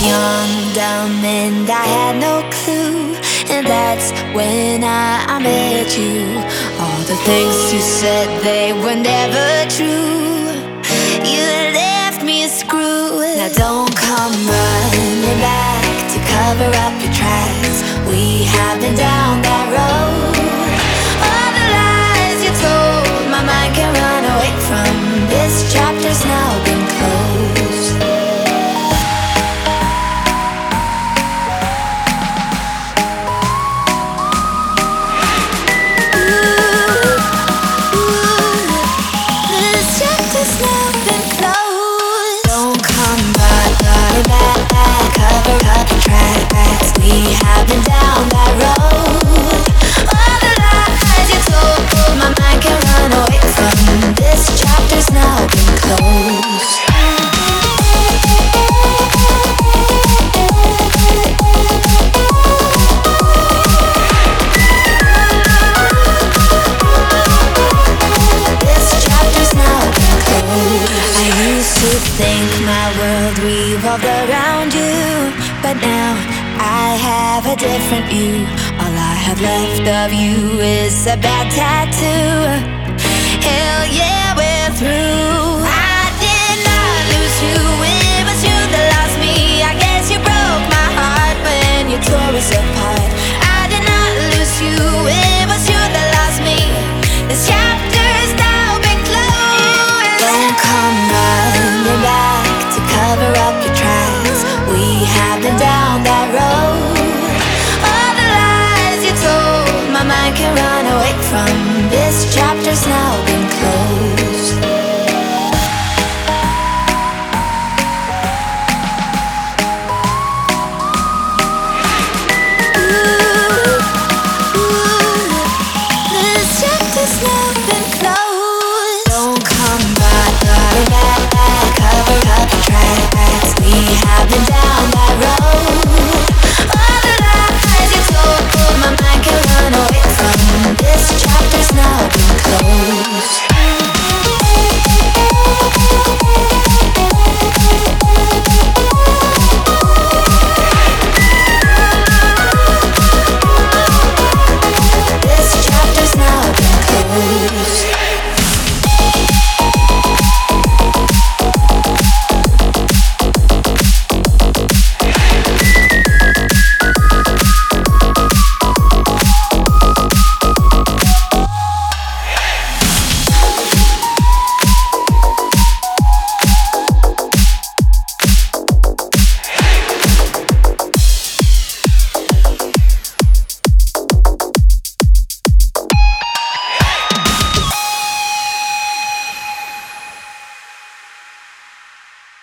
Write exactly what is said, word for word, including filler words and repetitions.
Young, dumb, and I had no clue. And that's when I, I met you. All the things you said, they were never true. You left me a screw. Now don't come running back to cover up your tracks. We have been down that road. All the lies you told, my mind can run away from. This chapter's now been closed. Cover up your tracks. We have been down that road. All the lies you told, my mind can run away from. This chapter's now been closed. This chapter's now been closed. I used to think my world revolved around you, but now I have a different view. All I have left of you is a bad tattoo. Hell yeah, we're through. I did not lose you, it was you that lost me. I guess you broke my heart when you tore us apart. I did not lose you, it was you that lost me. This chapter's now been closed. Don't come running back to cover up your tracks. We have been down that road. All the lies you told, my mind can run away from. This chapter